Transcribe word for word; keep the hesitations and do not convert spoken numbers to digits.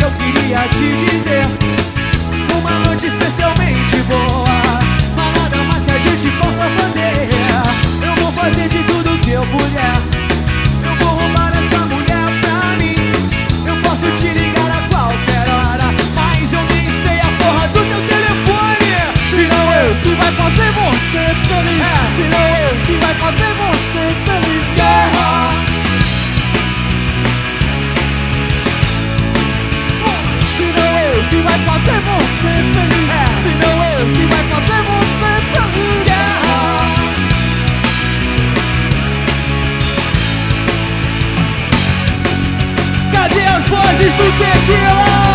eu queria te dizer, uma noite especialmente boa, mas nada mais que a gente possa fazer. Eu vou fazer de tudo que eu puder, eu vou roubar essa mulher pra mim. Eu posso te ligar a qualquer hora, mas eu nem sei a porra do teu telefone. Se não eu que vai fazer você feliz, é. Se não eu que vai fazer você feliz. Guerra. Se não eu que vai fazer você feliz, é. Se não eu que vai fazer você feliz. Guerra. Cadê as vozes do tequila?